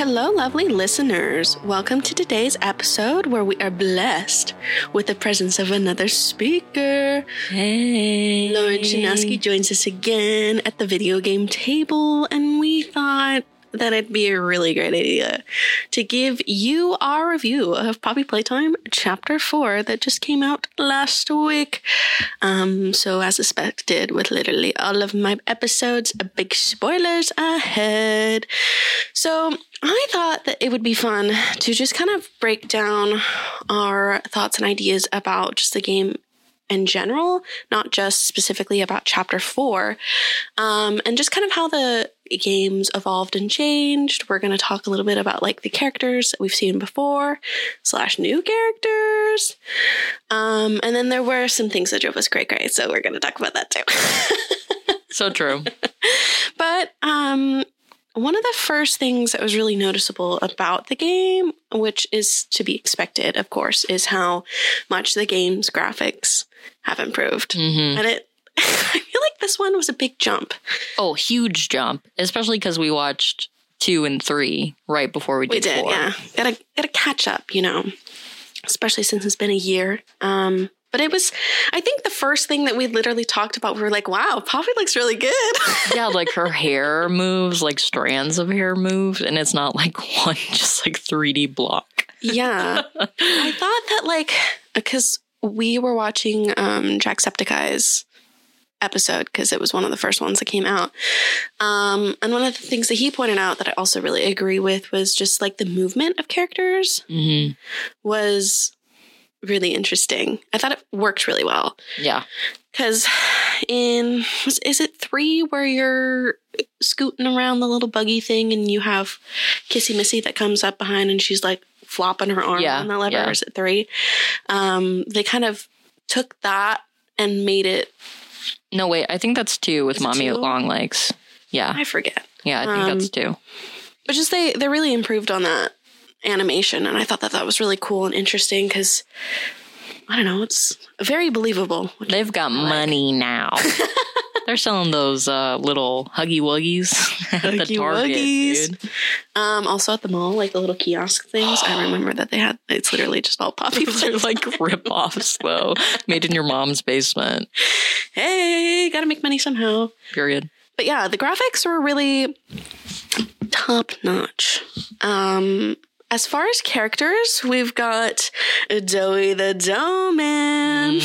Hello, lovely listeners. Welcome to today's episode where we are blessed with the presence of another speaker. Hey. Lauren Chinaski joins us again at the video game table, and we thought that it'd be a really great idea to give you our review of Poppy Playtime Chapter 4 that just came out last week. So as expected, with literally all of my episodes, big spoilers ahead. So I thought that it would be fun to just kind of break down our thoughts and ideas about just the game in general, not just specifically about Chapter 4, and just kind of how the games evolved and changed. We're going to talk a little bit about like the characters that we've seen before / new characters. And then there were some things that drove us cray, so we're going to talk about that too. So true. But one of the first things that was really noticeable about the game, which is to be expected, of course, is how much the game's graphics have improved. Mm-hmm. And I feel like this one was a big jump. Oh, huge jump. Especially because we watched 2 and 3 right before we did 4. Yeah. Gotta catch up, you know, especially since it's been a year. But it was, I think the first thing that we literally talked about, we were like, wow, Poppy looks really good. Yeah, like her hair moves, like strands of hair move, and it's not like one just like 3D block. Yeah. I thought that like, because we were watching Jacksepticeye's episode, because it was one of the first ones that came out. And one of the things that he pointed out that I also really agree with was just like the movement of characters was really interesting. I thought it worked really well. Yeah. Because is it 3 where you're scooting around the little buggy thing and you have Kissy Missy that comes up behind and she's like flopping her arm on the lever? Yeah. Or is it 3? They kind of took that and made it... No, wait, I think that's 2 with Mommy 2? Longlegs. Yeah. I forget. Yeah, I think that's 2. But just they really improved on that animation, and I thought that was really cool and interesting because, I don't know, it's very believable. They've got money now. They're selling those little Huggy Wuggies at the Target, dude. Also at the mall, like the little kiosk things. I remember that they had, it's literally just all Poppy. They're like rip-offs, though, made in your mom's basement. Hey, gotta make money somehow. Period. But yeah, the graphics were really top-notch. As far as characters, we've got Doughy the Dough Man.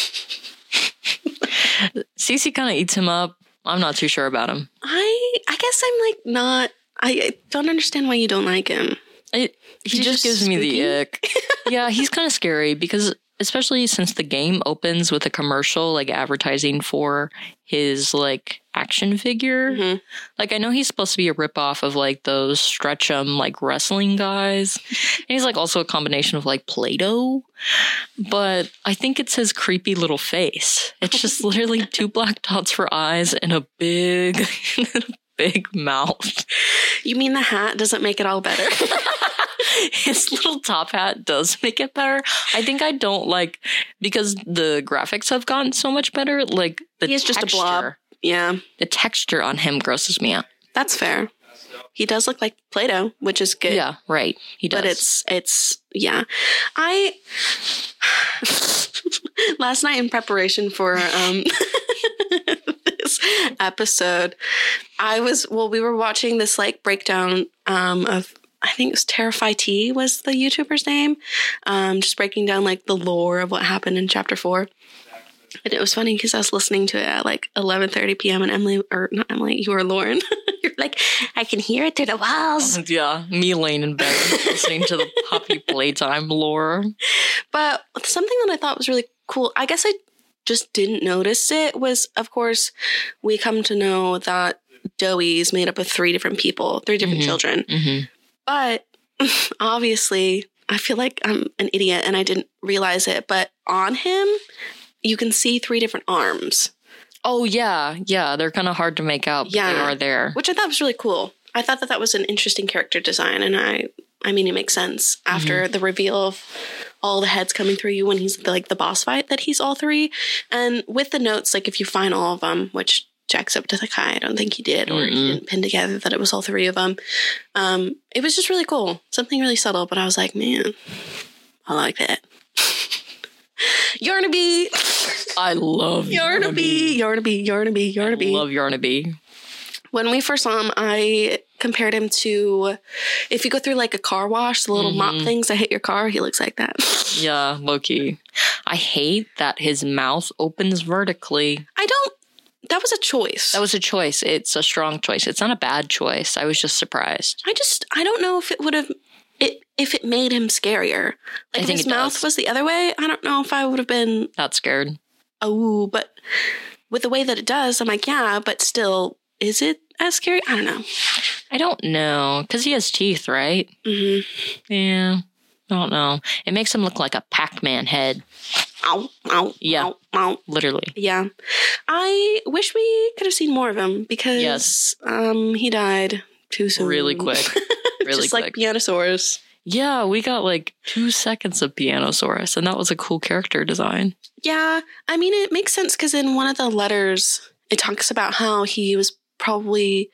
Cece kind of eats him up. I'm not too sure about him. I guess I'm like not... I don't understand why you don't like him. He just gives me the ick. Yeah, he's kind of scary because... Especially since the game opens with a commercial, like advertising for his like action figure. Mm-hmm. Like I know he's supposed to be a ripoff of like those Stretch'em like wrestling guys. And he's like also a combination of like Play-Doh. But I think it's his creepy little face. It's just literally 2 black dots for eyes and a big mouth. You mean the hat doesn't make it all better? His little top hat does make it better. I think I don't like, because the graphics have gotten so much better, like the He's just a blob. Yeah. The texture on him grosses me out. That's fair. He does look like Play-Doh, which is good. Yeah, right. He does. But it's yeah. Last night in preparation for this episode, we were watching this like breakdown of, I think it was Terrify T was the YouTuber's name. Just breaking down like the lore of what happened in Chapter 4. And it was funny because I was listening to it at like 11:30 p.m. and you were Lauren. You're like, I can hear it through the walls. Yeah, me laying in bed listening to the Poppy Playtime lore. But something that I thought was really cool, I guess I just didn't notice it, was, of course, we come to know that Doughy is made up of 3 different people, 3 different children. Mm-hmm. But obviously, I feel like I'm an idiot and I didn't realize it. But on him, you can see 3 different arms. Oh, yeah. Yeah, they're kind of hard to make out, but they are there. Which I thought was really cool. I thought that was an interesting character design. And I mean, it makes sense after the reveal of all the heads coming through you when he's like the boss fight that he's all 3. And with the notes, like if you find all of them, which Jacksepticeye. I don't think he did, or he didn't pin together that it was all three of them. It was just really cool. Something really subtle, but I was like, man, I like that. Yarnaby! I love Yarnaby. I love Yarnaby. When we first saw him, I compared him to, if you go through like a car wash, the little mop things that hit your car, he looks like that. Yeah, low-key. I hate that his mouth opens vertically. That was a choice. That was a choice. It's a strong choice. It's not a bad choice. I was just surprised. I don't know if it would have, if it made him scarier. Like, if his mouth was the other way, I don't know if I would have been not scared. Oh, but with the way that it does, I'm like, yeah, but still, is it as scary? I don't know. I don't know. Because he has teeth, right? Mm-hmm. Yeah. I don't know. It makes him look like a Pac-Man head. Ow, ow, yeah. Ow, ow. Literally. Yeah. I wish we could have seen more of him because he died too soon. Really quick. Really Just quick. like Pianosaurus. Yeah, we got like 2 seconds of Pianosaurus, and that was a cool character design. Yeah. I mean, it makes sense because in one of the letters, it talks about how he was probably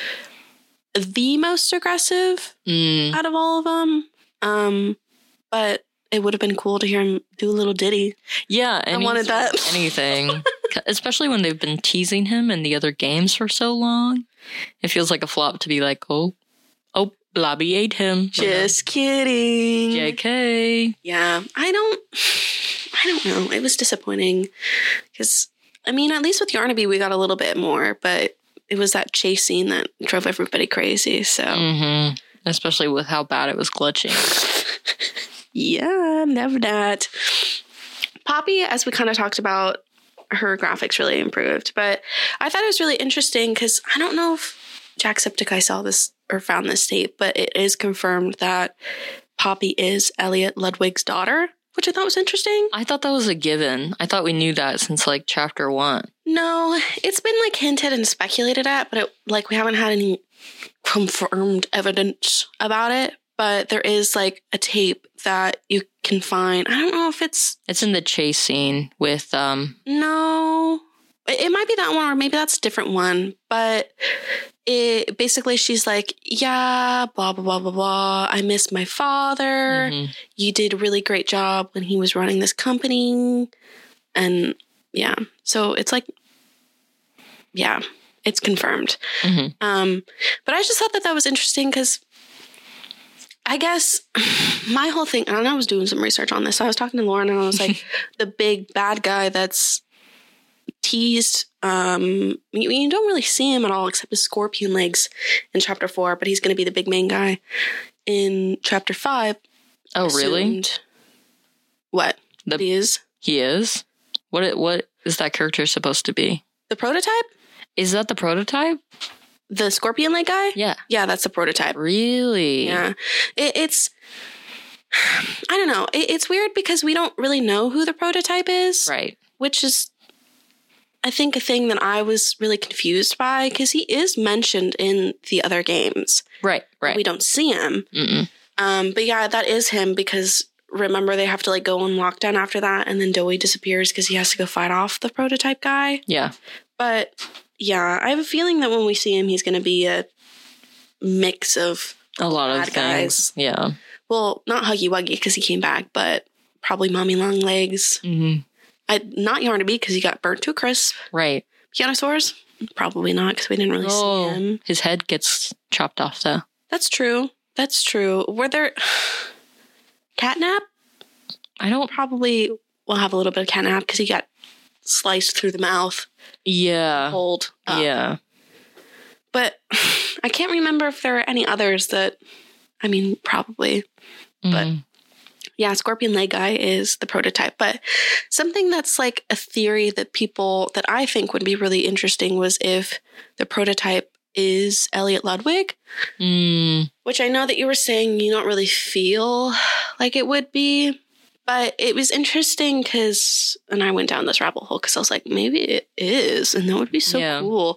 the most aggressive out of all of them. But it would have been cool to hear him do a little ditty. Yeah, I wanted that. Anything. Especially when they've been teasing him in the other games for so long. It feels like a flop to be like, oh, Blobby ate him. Just kidding. JK. Yeah, I don't know. It was disappointing because, I mean, at least with Yarnaby, we got a little bit more, but it was that chase scene that drove everybody crazy. So, especially with how bad it was glitching. Yeah, never that. Poppy, as we kind of talked about, her graphics really improved, but I thought it was really interesting because I don't know if Jacksepticeye saw this or found this tape, but it is confirmed that Poppy is Elliot Ludwig's daughter, which I thought was interesting. I thought that was a given. I thought we knew that since like chapter 1. No, it's been like hinted and speculated at, but we haven't had any confirmed evidence about it. But there is like a tape that you can find. I don't know if it's in the chase scene with No. It might be that one, or maybe that's a different one. But it basically, she's like, yeah, blah, blah, blah, blah, blah. I miss my father. You did a really great job when he was running this company. And yeah, so it's like, yeah, it's confirmed. But I just thought that was interesting because I guess my whole thing, and I was doing some research on this. So I was talking to Lauren and I was like, the big bad guy that's teased, you don't really see him at all except his scorpion legs in chapter 4, but he's going to be the big main guy in chapter 5. Oh, really? What? He is? He is? What is that character supposed to be? The prototype? Is that the prototype? The scorpion leg guy? Yeah. Yeah, that's the prototype. Really? Yeah. It's, I don't know. It's weird because we don't really know who the prototype is. Right. Which is, I think, a thing that I was really confused by because he is mentioned in the other games. Right. We don't see him. But yeah, that is him because remember they have to like go on lockdown after that, and then Doughy disappears because he has to go fight off the prototype guy. Yeah. But yeah, I have a feeling that when we see him, he's going to be a mix of a lot of things. Guys. Yeah. Well, not Huggy Wuggy because he came back, but probably Mommy Longlegs. Not Yarnaby because he got burnt to a crisp. Right. Pianosaurus? Probably not because we didn't really see him. His head gets chopped off though. That's true. Were there Catnap? I don't. Probably will have a little bit of Catnap because he got sliced through the mouth. Yeah. Pulled up. Yeah. But I can't remember if there are any others that, I mean, probably. But yeah, Scorpion Leg Guy is the prototype. But something that's like a theory that I think would be really interesting was if the prototype is Elliot Ludwig. Which I know that you were saying you don't really feel like it would be. But it was interesting because, and I went down this rabbit hole because I was like, maybe it is, and that would be so cool.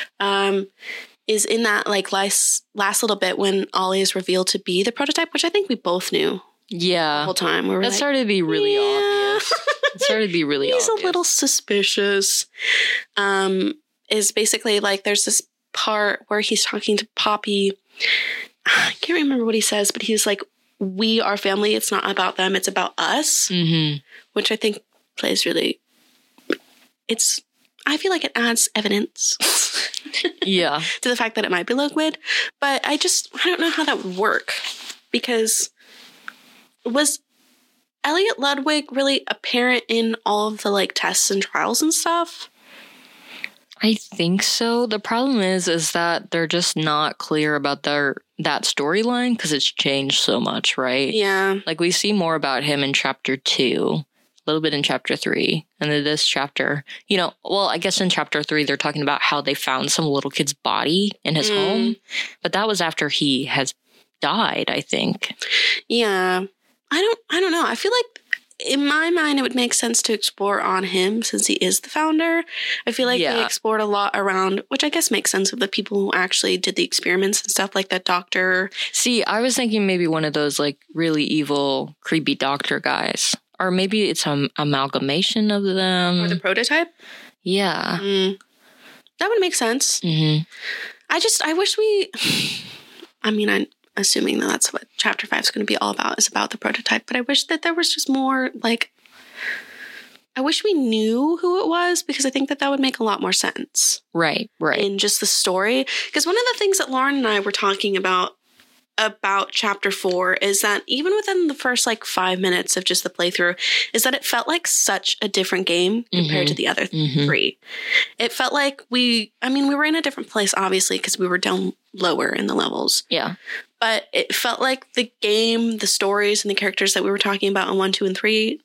Is in that like last little bit when Ollie is revealed to be the prototype, which I think we both knew. Yeah. The whole time. We were that started to be really obvious. It started to be really obvious. He's a little suspicious. is basically like there's this part where he's talking to Poppy. I can't remember what he says, but he's like, we are family. It's not about them. It's about us, which I think plays really, I feel like it adds evidence yeah, to the fact that it might be liquid, but I don't know how that would work, because was Elliot Ludwig really apparent in all of the like tests and trials and stuff? I think so. The problem is that they're just not clear about that storyline because it's changed so much, right? Yeah. Like we see more about him in chapter 2, a little bit in chapter 3, and then this chapter, I guess in chapter 3 they're talking about how they found some little kid's body in his home, but that was after he has died, I think. Yeah. I don't know. I feel like in my mind, it would make sense to explore on him since he is the founder. I feel like they explored a lot around, which I guess makes sense, of the people who actually did the experiments and stuff, like that doctor. See, I was thinking maybe one of those like really evil, creepy doctor guys. Or maybe it's an amalgamation of them. Or the prototype? Yeah. That would make sense. Mm-hmm. I wish I'm assuming that that's what chapter 5 is going to be all about, is about the prototype. But I wish that there was just more, like, I wish we knew who it was, because I think that would make a lot more sense. Right. In just the story. Because one of the things that Lauren and I were talking about chapter 4 is that even within the first, 5 minutes of just the playthrough, is that it felt like such a different game compared to the other 3. It felt like we were in a different place, obviously, because we were down lower in the levels. Yeah. But it felt like the game, the stories, and the characters that we were talking about in 1, 2, and 3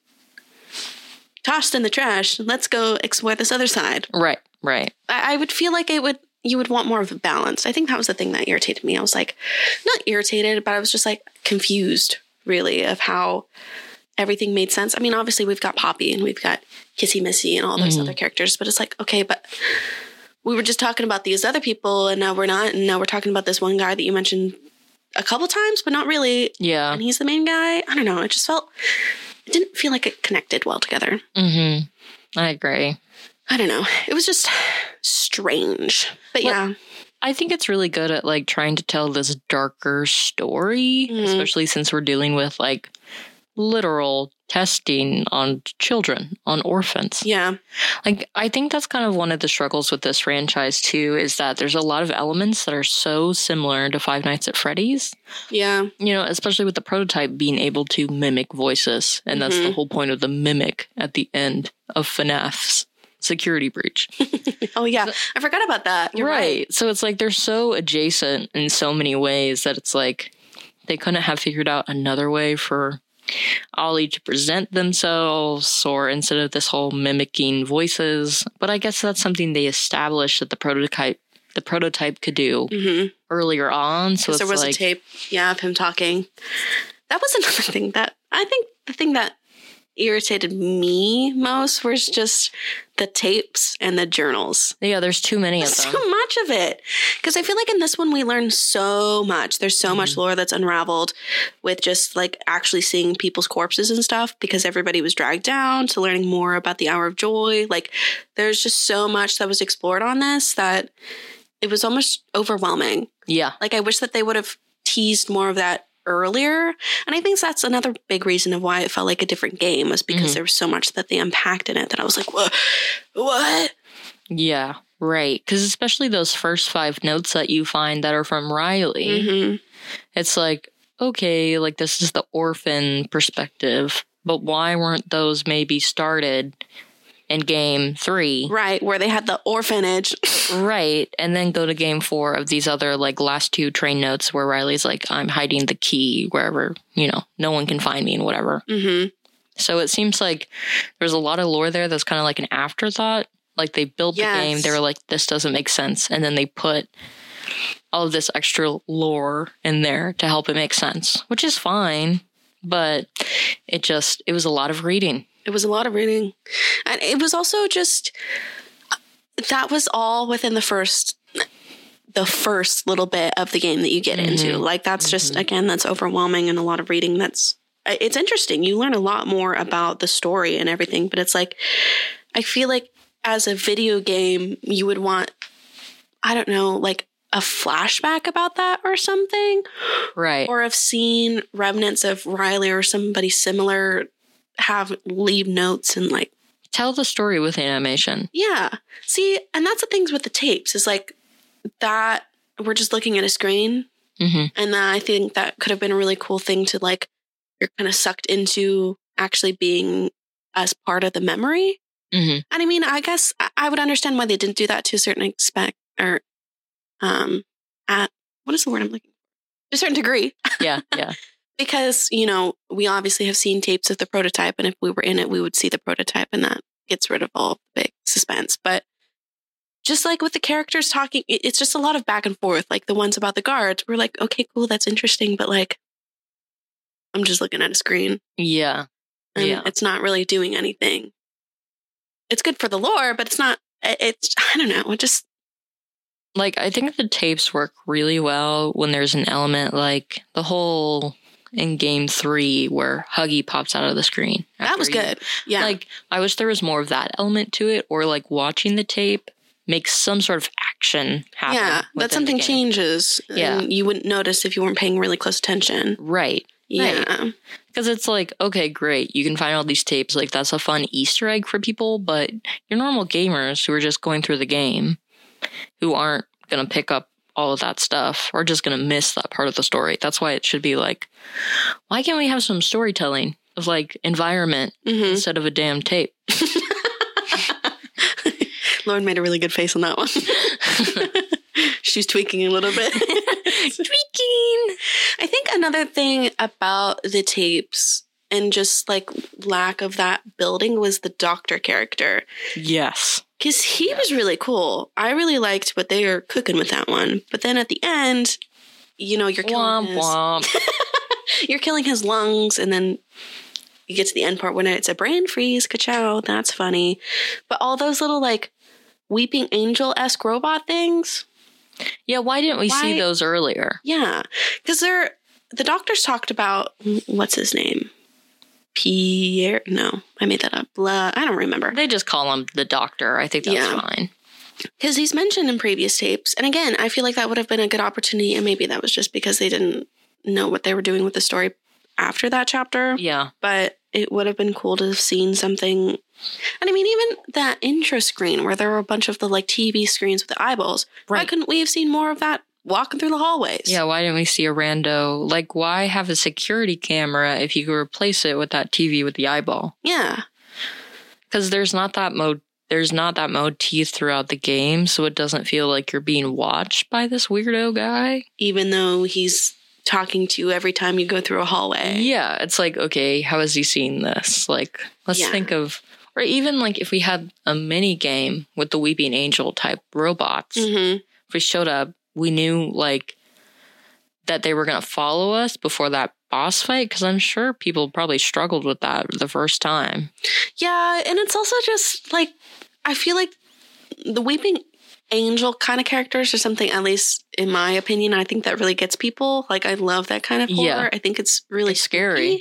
tossed in the trash. Let's go explore this other side. Right. I would feel like you would want more of a balance. I think that was the thing that irritated me. I was like, not irritated, but I was just confused, really, of how everything made sense. I mean, obviously we've got Poppy and we've got Kissy Missy and all those other characters, but it's like, okay, but we were just talking about these other people and now we're not, and now we're talking about this one guy that you mentioned a couple times, but not really. Yeah. And he's the main guy. I don't know. It didn't feel like it connected well together. I agree. I don't know. It was just strange. But yeah. I think it's really good at trying to tell this darker story, especially since we're dealing with literal testing on children, on orphans. Yeah. I think that's kind of one of the struggles with this franchise too, is that there's a lot of elements that are so similar to Five Nights at Freddy's. Yeah. Especially with the prototype being able to mimic voices. And that's the whole point of the mimic at the end of FNAF's security breach. Oh, yeah. I forgot about that. You're right. So it's they're so adjacent in so many ways that it's they couldn't have figured out another way for Ollie to present themselves, or instead of this whole mimicking voices. But I guess that's something they established that the prototype could do earlier on. So there was a tape, of him talking. That was another thing that I think the thing that irritated me most was just the tapes and the journals. Yeah, there's too many of them. So much of it. Because I feel like in this one we learned so much. There's so much lore that's unraveled with just actually seeing people's corpses and stuff, because everybody was dragged down, to learning more about the Hour of Joy. There's just so much that was explored on this that it was almost overwhelming. Yeah. I wish that they would have teased more of that earlier. And I think that's another big reason of why it felt like a different game, was because there was so much that they unpacked in it that I was like, what? Yeah, right. Because especially those first 5 notes that you find that are from Riley, it's okay, this is the orphan perspective, but why weren't those maybe started in game 3? Right, where they had the orphanage. Right, and then go to game 4 of these other, last 2 train notes where Riley's I'm hiding the key wherever, no one can find me and whatever. So it seems there's a lot of lore there that's kind of an afterthought. They built the game, they were this doesn't make sense, and then they put all of this extra lore in there to help it make sense, which is fine, but it was a lot of reading. It was a lot of reading. And it was also just, that was all within the first little bit of the game that you get into. That's just, again, that's overwhelming, and a lot of reading. It's interesting. You learn a lot more about the story and everything, but it's I feel like as a video game, you would want I don't know, like a flashback about that or something. Right. Or have seen remnants of Riley or somebody similar leave notes and like tell the story with animation. Yeah. See, and that's the things with the tapes is like that we're just looking at a screen. Mm-hmm. And I think that could have been a really cool thing to like, you're kind of sucked into actually being as part of the memory. Mm-hmm. And I mean, I guess I would understand why they didn't do that to a certain aspect or at what is the word I'm looking for? To a certain degree. Yeah. Because, you know, we obviously have seen tapes of the prototype, and if we were in it, we would see the prototype, and that gets rid of all the big suspense. But just like with the characters talking, it's just a lot of back and forth. Like the ones about the guards, we're like, okay, cool, that's interesting, but like, I'm just looking at a screen. Yeah. And it's not really doing anything. It's good for the lore, but it's not, I don't know, it just... Like, I think the tapes work really well when there's an element like the whole in Game 3 where Huggy pops out of the screen. That was good. Yeah. Like, I wish there was more of that element to it, or like watching the tape makes some sort of action happen. Yeah, that something changes. Yeah. And you wouldn't notice if you weren't paying really close attention. Right. Yeah. Because it's like, okay, great. You can find all these tapes. Like, that's a fun Easter egg for people. But your normal gamers who are just going through the game, who aren't going to pick up all of that stuff, are just going to miss that part of the story. That's why it should be like, why can't we have some storytelling of like environment instead of a damn tape? Lauren made a really good face on that one. She's tweaking a little bit. Tweaking! I think another thing about the tapes and just like lack of that building was the doctor character. Yes. Because he was really cool. I really liked what they were cooking with that one. But then at the end, you know, you're killing you're killing his lungs, and then you get to the end part when it's a brain freeze. Ka-chow, that's funny. But all those little like weeping angel-esque robot things. Yeah, why didn't we see those earlier? Yeah, because the doctors talked about, what's his name? Pierre? No, I made that up. I don't remember. They just call him the doctor. I think that's fine. Because he's mentioned in previous tapes. And again, I feel like that would have been a good opportunity. And maybe that was just because they didn't know what they were doing with the story after that chapter. Yeah. But it would have been cool to have seen something. And I mean, even that intro screen where there were a bunch of the like TV screens with the eyeballs. Right. Why couldn't we have seen more of that walking through the hallways? Yeah, why didn't we see a rando? Like, why have a security camera if you could replace it with that TV with the eyeball? Yeah. Because there's not that motif throughout the game, so it doesn't feel like you're being watched by this weirdo guy. Even though he's talking to you every time you go through a hallway. Yeah, it's like, okay, how has he seen this? Like, let's think of... Or even, like, if we had a mini game with the Weeping Angel type robots, if we showed up, we knew, like, that they were going to follow us before that boss fight, because I'm sure people probably struggled with that the first time. Yeah, and it's also just, like, I feel like the Weeping Angel kind of characters are something, at least in my opinion, I think that really gets people. Like, I love that kind of horror. Yeah. I think it's really scary.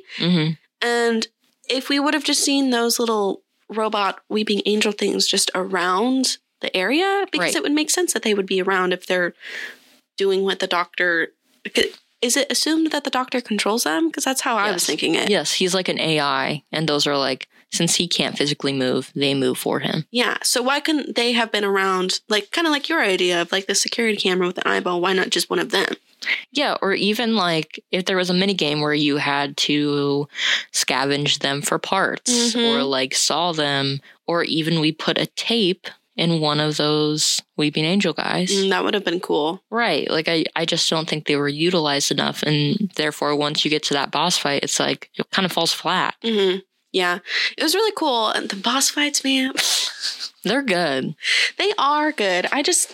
And if we would have just seen those little robot Weeping Angel things just around the area, because it would make sense that they would be around if they're doing what the doctor... Is it assumed that the doctor controls them? Because that's how I was thinking it. Yes, he's like an AI, and those are like, since he can't physically move, they move for him. Yeah, so why couldn't they have been around, like, kind of like your idea of like the security camera with the eyeball? Why not just one of them? Yeah, or even like if there was a mini game where you had to scavenge them for parts, or like saw them, or even we put a tape in one of those Weeping Angel guys. That would have been cool. Right. Like, I just don't think they were utilized enough. And therefore, once you get to that boss fight, it's like, it kind of falls flat. Yeah. It was really cool. And the boss fights, man. They're good. They are good.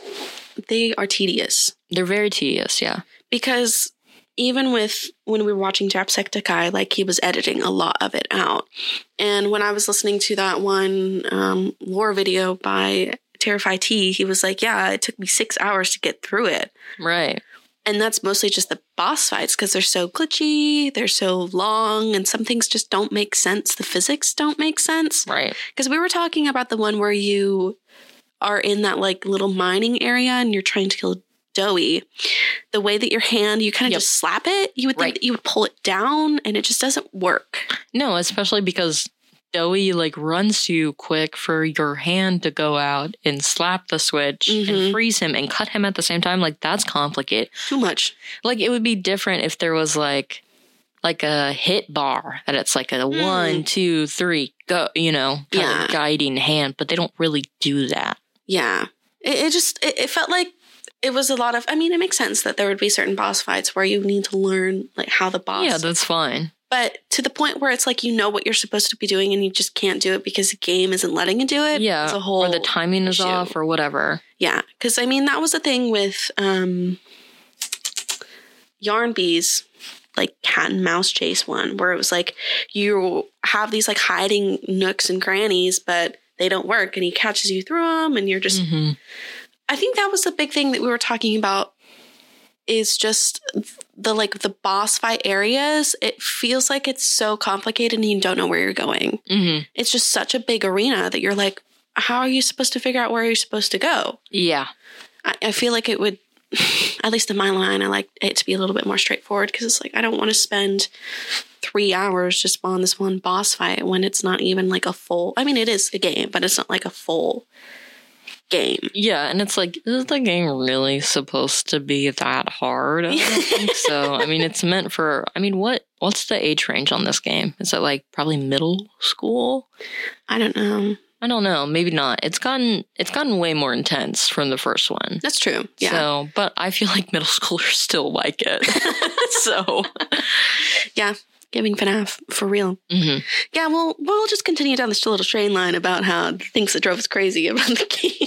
They are tedious. They're very tedious, yeah. Because even when we were watching Jacksepticeye, like, he was editing a lot of it out. And when I was listening to that one lore video by Terrify T, he was like, yeah, it took me 6 hours to get through it. Right. And that's mostly just the boss fights because they're so glitchy, they're so long, and some things just don't make sense. The physics don't make sense. Right. Because we were talking about the one where you are in that like little mining area and you're trying to kill Doughy, the way that your hand, you kind of just slap it, you would think that you would pull it down, and it just doesn't work. No, especially because Doughy like runs too quick for your hand to go out and slap the switch and freeze him and cut him at the same time. Like, that's complicated. Too much. Like, it would be different if there was like a hit bar that it's like a 1, 2, 3, go, you know, kind of guiding hand, but they don't really do that. Yeah. It felt like it was a lot of, I mean, it makes sense that there would be certain boss fights where you need to learn like how the boss. Yeah, that's fine. But to the point where it's like, you know what you're supposed to be doing and you just can't do it because the game isn't letting you do it. Yeah. It's a whole or the timing is issue. off or whatever. Yeah. Because I mean, that was the thing with Yarnby's like cat and mouse chase one, where it was like you have these like hiding nooks and crannies, but they don't work and he catches you through them and you're just... I think that was the big thing that we were talking about, is just the boss fight areas. It feels like it's so complicated and you don't know where you're going. It's just such a big arena that you're like, how are you supposed to figure out where you're supposed to go? Yeah. I feel like it would, at least in my line, I like it to be a little bit more straightforward, because it's like, I don't want to spend 3 hours just on this one boss fight when it's not even like a full, I mean, it is a game, but it's not like a full game. Yeah, and it's like, is the game really supposed to be that hard? I don't think so. I mean, it's meant for, I mean, what's the age range on this game? Is it like probably middle school? I don't know. Maybe not. It's gotten way more intense from the first one. That's true. Yeah. So, but I feel like middle schoolers still like it. So, yeah. Giving FNAF for real. Yeah, well, we'll just continue down this little train line about how the things that drove us crazy about the game.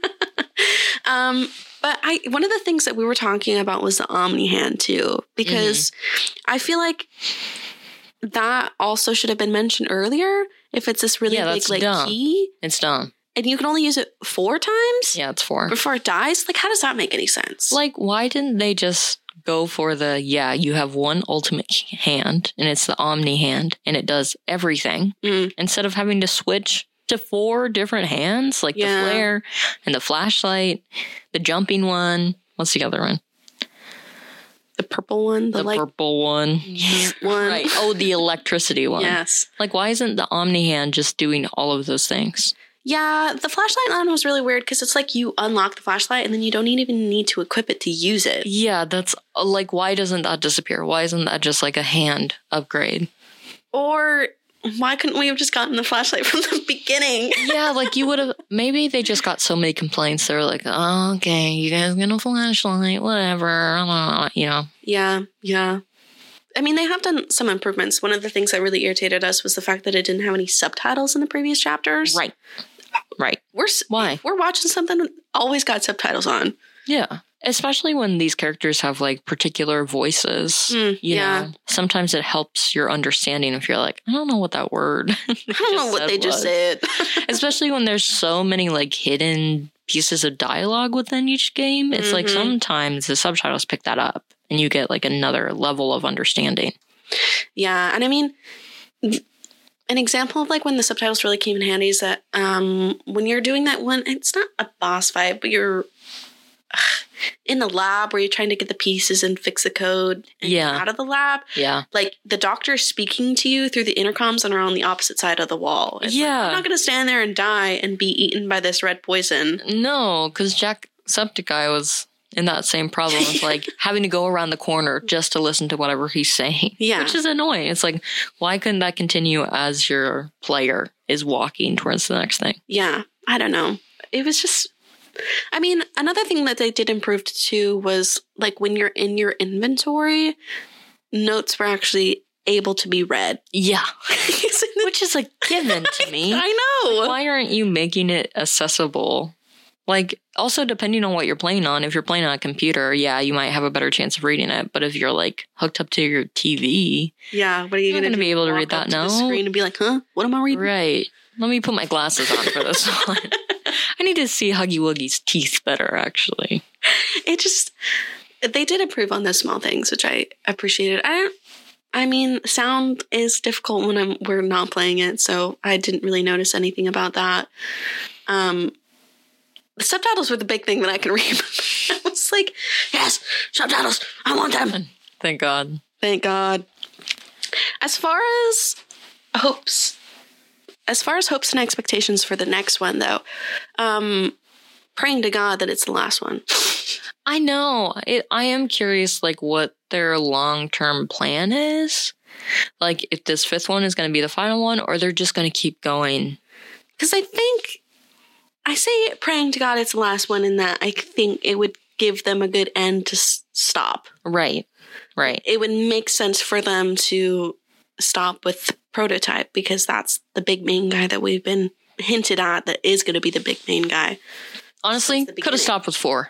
But one of the things that we were talking about was the Omni Hand too, because I feel like that also should have been mentioned earlier. If it's this really big like dumb. key, It's dumb. and you can only use it 4 times. Yeah, it's 4 before it dies. Like, how does that make any sense? Like, why didn't they just go for you have one ultimate hand and it's the Omni Hand and it does everything instead of having to switch to 4 different hands, like the flare and the flashlight, the jumping one. What's the other one? The purple one? The purple one. one. Right. Oh, the electricity one. Yes. Like, why isn't the Omni Hand just doing all of those things? Yeah, the flashlight one was really weird because it's like you unlock the flashlight and then you don't even need to equip it to use it. Yeah, that's like, why doesn't that disappear? Why isn't that just like a hand upgrade? Or why couldn't we have just gotten the flashlight from the beginning? Yeah, like you would have, maybe they just got so many complaints. They're like, oh, okay, you guys get a flashlight, whatever, you know. Yeah. I mean, they have done some improvements. One of the things that really irritated us was the fact that it didn't have any subtitles in the previous chapters. Right. Why? We're watching something that always got subtitles on. Yeah. Especially when these characters have like particular voices. You know, sometimes it helps your understanding if you're like, I don't know what that word I don't know what they just said. Especially when there's so many like hidden pieces of dialogue within each game. It's like sometimes the subtitles pick that up and you get like another level of understanding. Yeah. And I mean, an example of like when the subtitles really came in handy is that when you're doing that one, it's not a boss fight, but you're in the lab where you're trying to get the pieces and fix the code and get out of the lab. Yeah. Like the doctor is speaking to you through the intercoms and are on the opposite side of the wall. It's like, I'm not going to stand there and die and be eaten by this red poison. No, because Jacksepticeye was in that same problem of like having to go around the corner just to listen to whatever he's saying. Yeah. Which is annoying. It's like, why couldn't that continue as your player is walking towards the next thing? Yeah. I don't know. It was just, I mean, another thing that they did improve too was like when you're in your inventory, notes were actually able to be read. Yeah. Which is like given to me. I know. Like, why aren't you making it accessible? Like, also depending on what you're playing on, if you're playing on a computer, you might have a better chance of reading it. But if you're like hooked up to your TV, what are you going to be able to read that now? The screen and be like, huh? What am I reading? Right. Let me put my glasses on for this one. I need to see Huggy Wuggy's teeth better, actually. They did improve on those small things, which I appreciated. I mean, sound is difficult when we're not playing it, so I didn't really notice anything about that. the subtitles were the big thing that I can read. I was like, yes, subtitles. I want them. Thank God. Thank God. As far as hopes and expectations for the next one, though, praying to God that it's the last one. I know. I am curious, like, what their long-term plan is. Like, if this 5th one is going to be the final one, or they're just going to keep going. Because I say praying to God it's the last one in that I think it would give them a good end to stop. Right. It would make sense for them to stop with the prototype because that's the big main guy that we've been hinted at that is going to be the big main guy. Honestly, could have stopped with 4.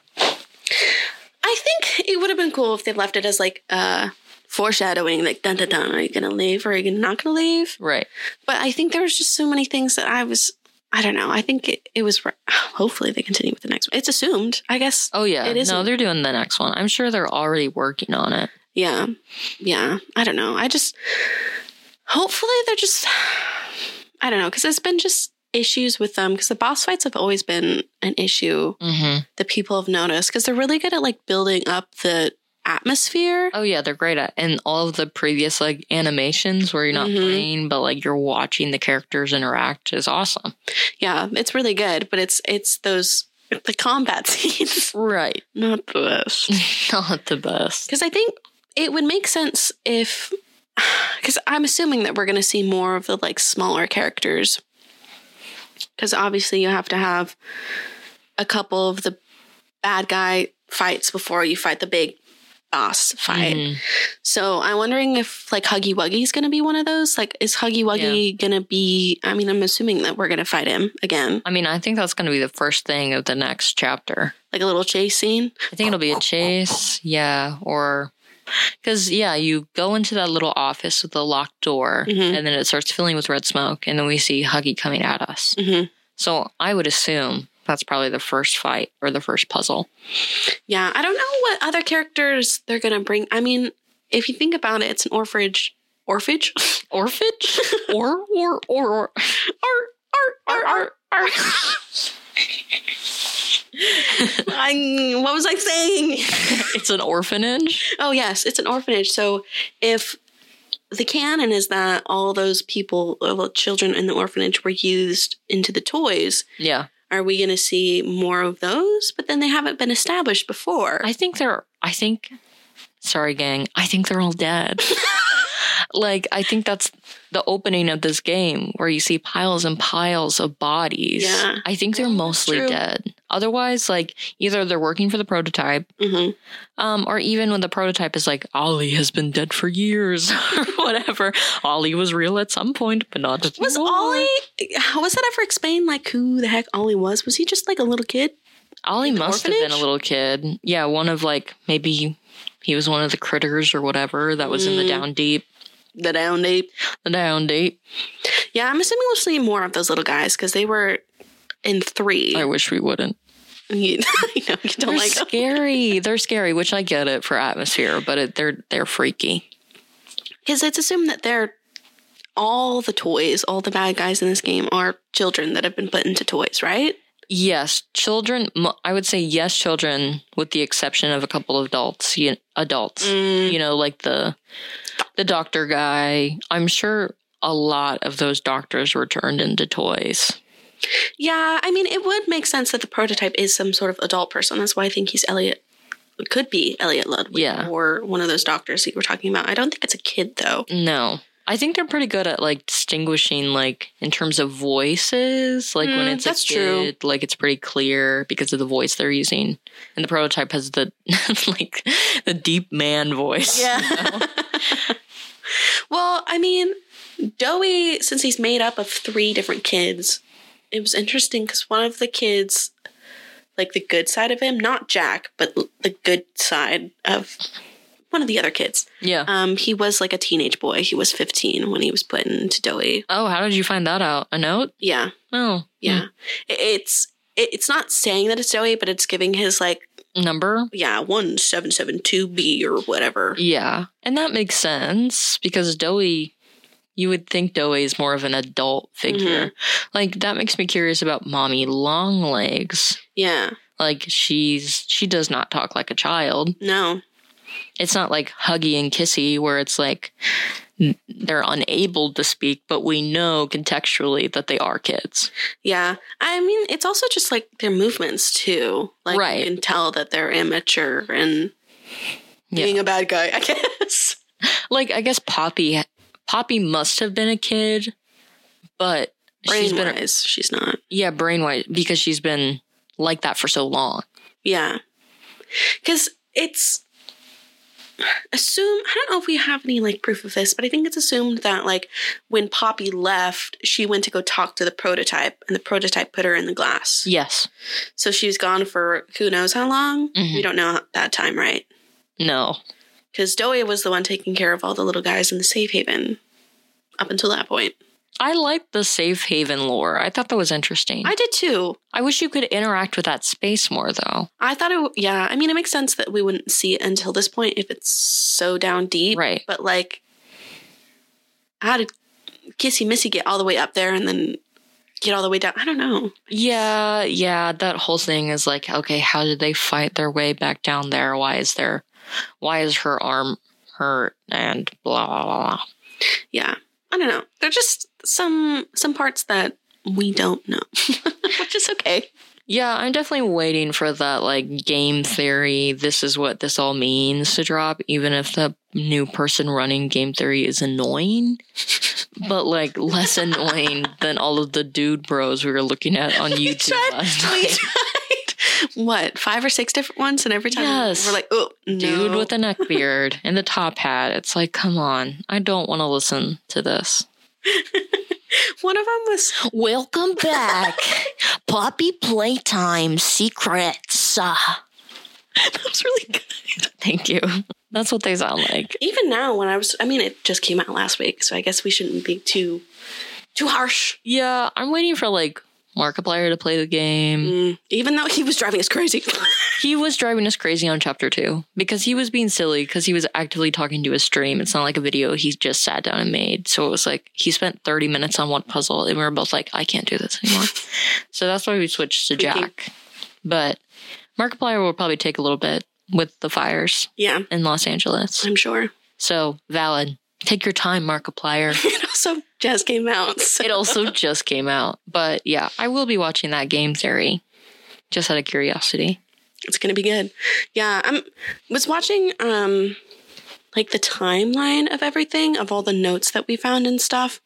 I think it would have been cool if they left it as like foreshadowing, like dun dun dun. Are you gonna leave or are you not gonna leave? Right. But I think there was just so many things that I don't know. I think it was. Hopefully they continue with the next one. It's assumed, I guess. Oh yeah. It is. No, they're doing the next one. I'm sure they're already working on it. Yeah. I don't know. Hopefully they're just. I don't know because there's been just issues with them because the boss fights have always been an issue that people have noticed because they're really good at like building up the atmosphere. Oh yeah, they're great at, and all of the previous like animations where you're not playing but like you're watching the characters interact is awesome. Yeah, it's really good, but it's the combat scenes, right? Not the best. Not the best. Because I think it would make sense if, because I'm assuming that we're going to see more of the like smaller characters. Because obviously you have to have a couple of the bad guy fights before you fight the big boss fight. So I'm wondering if like Huggy Wuggy is going to be one of those. Like, is Huggy Wuggy going to be? I mean, I'm assuming that we're going to fight him again. I mean, I think that's going to be the first thing of the next chapter. Like a little chase scene. I think it'll be a chase. Yeah, or because you go into that little office with the locked door, and then it starts filling with red smoke, and then we see Huggy coming at us. So I would assume that's probably the first fight or the first puzzle. Yeah, I don't know what other characters they're going to bring. I mean, if you think about it, it's an orphanage. Orphanage? Orphanage? Or. What was I saying? It's an orphanage? Oh, yes, it's an orphanage. So if the canon is that all those people, children in the orphanage were used into the toys. Yeah. Are we going to see more of those? But then they haven't been established before. Sorry, gang. I think they're all dead. Like, I think that's the opening of this game where you see piles and piles of bodies. Yeah. I think they're mostly dead. Otherwise, like, either they're working for the prototype, or even when the prototype is like, Ollie has been dead for years, or whatever. Ollie was real at some point, but not at Was Ollie, was that ever explained, like, who the heck Ollie was? Was he just, like, a little kid? Ollie must have been a little kid. Yeah, one of, like, maybe he was one of the critters or whatever that was in the Down Deep. The Down Deep. The Down Deep. Yeah, I'm assuming we'll see more of those little guys because they were in 3. I wish we wouldn't. You don't they're like scary. Them. They're scary, which I get it for atmosphere, but they're freaky. Because it's assumed that all the toys, all the bad guys in this game are children that have been put into toys, right? Yes, children. I would say yes, children, with the exception of a couple of adults. You know, like the doctor guy. I'm sure a lot of those doctors were turned into toys. Yeah, I mean, it would make sense that the prototype is some sort of adult person. That's why I think he's Elliot. It could be Elliot Ludwig or one of those doctors that you were talking about. I don't think it's a kid, though. No. I think they're pretty good at, like, distinguishing, like, in terms of voices. Like, when it's a kid, like, it's pretty clear because of the voice they're using. And the prototype has the, like, the deep man voice. Yeah. You know? Well, I mean, Doughy, since he's made up of 3 different kids, it was interesting because one of the kids, like, the good side of him, not Jack, but the good side of one of the other kids. Yeah. He was like a teenage boy. He was 15 when he was put into Doughy. Oh, how did you find that out? A note? Yeah. Oh. Yeah. It's not saying that it's Doughy, but it's giving his like number. Yeah, 1772B or whatever. Yeah. And that makes sense because Doughy, You would think Doe is more of an adult figure. Like, that makes me curious about Mommy Longlegs. Yeah. Like, she does not talk like a child. No. It's not like Huggy and Kissy where it's like they're unable to speak, but we know contextually that they are kids. Yeah. I mean, it's also just like their movements too. Like, right. You can tell that they're immature and being a bad guy, I guess. Like, I guess Poppy must have been a kid, but brain-wise, she's not. Yeah, brain-wise, because she's been like that for so long. Yeah. Because it's I don't know if we have any like proof of this, but I think it's assumed that like when Poppy left, she went to go talk to the prototype, and the prototype put her in the glass. Yes. So she was gone for who knows how long. We don't know that time, right? No. Because Doe was the one taking care of all the little guys in the safe haven up until that point. I liked the safe haven lore. I thought that was interesting. I did too. I wish you could interact with that space more, though. I thought I mean, it makes sense that we wouldn't see it until this point if it's so down deep. Right. But, like, how did Kissy Missy get all the way up there and then get all the way down? I don't know. Yeah, that whole thing is like, okay, how did they fight their way back down there? Why is her arm hurt and blah, blah, blah. Yeah. I don't know. They're just some parts that we don't know, which is okay. Yeah, I'm definitely waiting for that, like, game theory, this is what this all means to drop, even if the new person running game theory is annoying, but, like, less annoying than all of the dude bros we were looking at on YouTube last night. We tried, what, 5 or 6 different ones, and every time we're like, oh, no. Dude with a neck beard and the top hat. It's like, come on, I don't want to listen to this. One of them was, welcome back, Poppy Playtime Secrets. That was really good. Thank you. That's what they sound like. Even now, it just came out last week, so I guess we shouldn't be too harsh. Yeah, I'm waiting for, like, Markiplier to play the game. Even though he was driving us crazy. He was driving us crazy on Chapter 2 because he was being silly because he was actively talking to his stream. It's not like a video he just sat down and made. So it was like he spent 30 minutes on one puzzle and we were both like, I can't do this anymore. So that's why we switched to Jack. But Markiplier will probably take a little bit with the fires in Los Angeles. I'm sure. So valid. Take your time, Markiplier. It also just came out. So. It also just came out. But yeah, I will be watching that game theory. Just out of curiosity. It's going to be good. Yeah, I was watching like the timeline of everything, of all the notes that we found and stuff.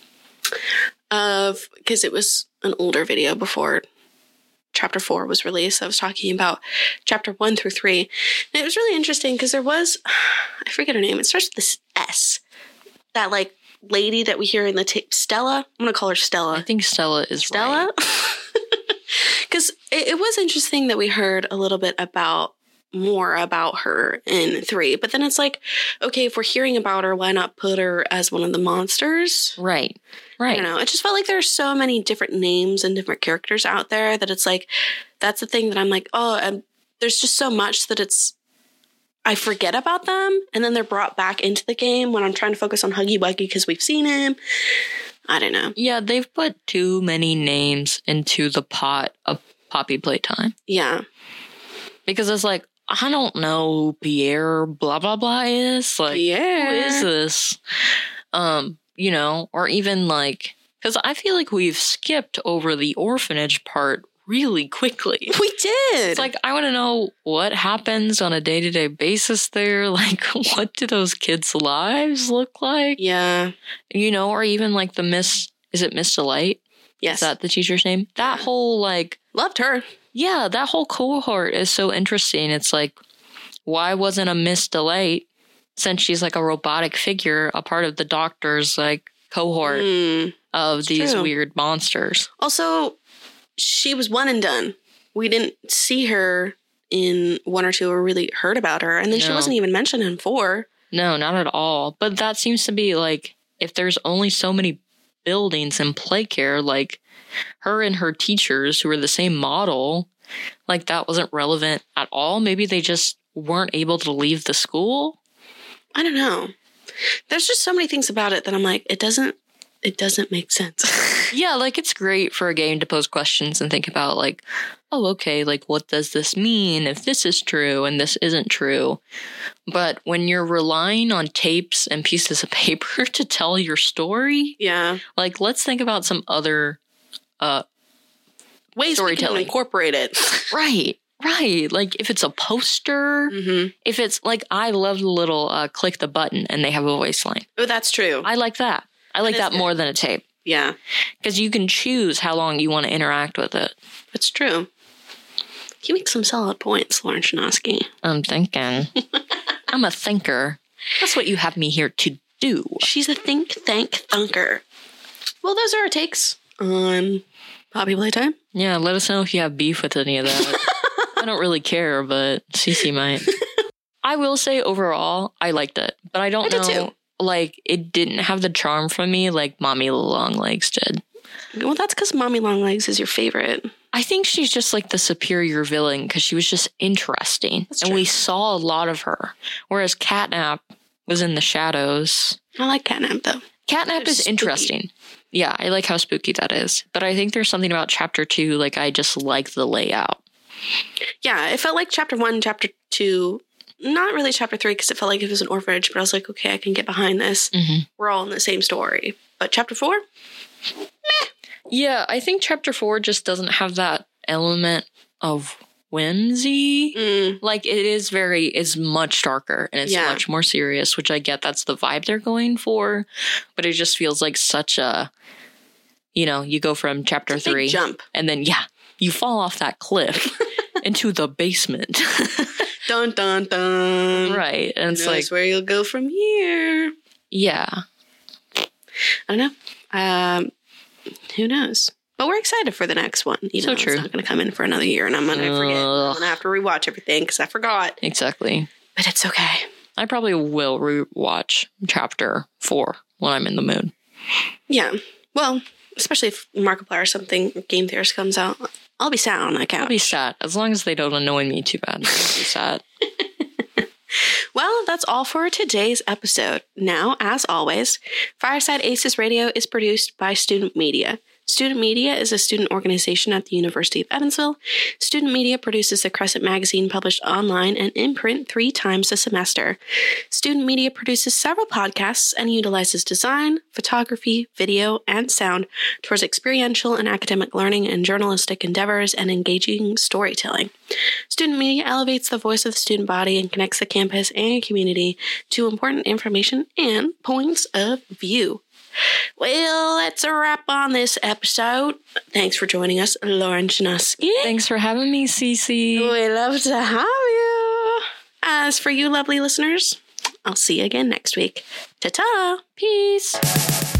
Because it was an older video before Chapter 4 was released. I was talking about Chapter 1 through 3. And it was really interesting because there was, I forget her name. It starts with this S. That, like, lady that we hear in the tape, Stella. I'm going to call her Stella. I think Stella is Stella? Right. Because it was interesting that we heard a little bit more about her in 3. But then it's like, okay, if we're hearing about her, why not put her as one of the monsters? Right. I don't know. It just felt like there's so many different names and different characters out there that it's like, that's the thing that I'm like, there's just so much that I forget about them. And then they're brought back into the game when I'm trying to focus on Huggy Wuggy because we've seen him. I don't know. Yeah, they've put too many names into the pot of Poppy Playtime. Yeah. Because it's like, I don't know who Pierre blah blah blah is. Like, Pierre. Who is this? You know, or even like, because I feel like we've skipped over the orphanage part really quickly. We did. It's like, I want to know what happens on a day-to-day basis there. Like, what do those kids' lives look like? Yeah. You know, or even like is it Miss Delight? Yes. Is that the teacher's name? That whole, like... Loved her. Yeah, that whole cohort is so interesting. It's like, why wasn't a Miss Delight, since she's like a robotic figure, a part of the doctor's, like, cohort of these weird monsters? Also, she was one and done. We didn't see her in 1 or 2 or really heard about her. And then she wasn't even mentioned in 4. No, not at all. But that seems to be like, if there's only so many buildings in Playcare, like her and her teachers who were the same model, like that wasn't relevant at all. Maybe they just weren't able to leave the school. I don't know. There's just so many things about it that I'm like, it doesn't make sense. Yeah, like it's great for a game to pose questions and think about like, oh, okay, like what does this mean if this is true and this isn't true? But when you're relying on tapes and pieces of paper to tell your story, yeah, like let's think about some other ways we can incorporate it. Right. Like if it's a poster, if it's like, I love the little click the button and they have a voice line. Oh, that's true. I like that. I like that more than a tape. Yeah. Because you can choose how long you want to interact with it. That's true. You make some solid points, Lauren Chinaski. I'm thinking. I'm a thinker. That's what you have me here to do. She's a think tank thunker. Well, those are our takes on Poppy Playtime. Yeah, let us know if you have beef with any of that. I don't really care, but Cece might. I will say overall, I liked it. But I know. Did too. Like, it didn't have the charm for me like Mommy Longlegs did. Well, that's because Mommy Longlegs is your favorite. I think she's just like the superior villain because she was just interesting. That's and true. We saw a lot of her. Whereas Catnap was in the shadows. I like Catnap, though. Catnap is interesting. Yeah, I like how spooky that is. But I think there's something about Chapter 2, like I just like the layout. Yeah, it felt like Chapter 1, Chapter 2... Not really Chapter 3 because it felt like it was an orphanage, but I was like, okay, I can get behind this. We're all in the same story. But Chapter 4? Meh. Yeah, I think Chapter 4 just doesn't have that element of whimsy. Like, it's much darker and it's much more serious, which I get that's the vibe they're going for. But it just feels like such a, you go from Chapter 3. Big jump. And then, you fall off that cliff into the basement. Dun, dun, dun. Right. And it's like, where you'll go from here. Yeah. I don't know. Who knows? But we're excited for the next one. It's not going to come in for another year and I'm going to forget. I'm going to have to rewatch everything because I forgot. Exactly. But it's okay. I probably will rewatch Chapter 4 when I'm in the mood. Yeah. Well, especially if Markiplier or something, Game Theorist comes out. I'll be sat on that couch. I'll be sat. As long as they don't annoy me too bad, I'll be sat. Well, that's all for today's episode. Now, as always, Fireside Aces Radio is produced by Student Media. Student Media is a student organization at the University of Evansville. Student Media produces the Crescent magazine published online and in print 3 times a semester. Student Media produces several podcasts and utilizes design, photography, video, and sound towards experiential and academic learning and journalistic endeavors and engaging storytelling. Student Media elevates the voice of the student body and connects the campus and community to important information and points of view. Well, that's a wrap on this episode. Thanks for joining us, Lauren Chinaski. Thanks for having me, Cece. We love to have you. As for you lovely listeners, I'll see you again next week. Ta-ta. Peace.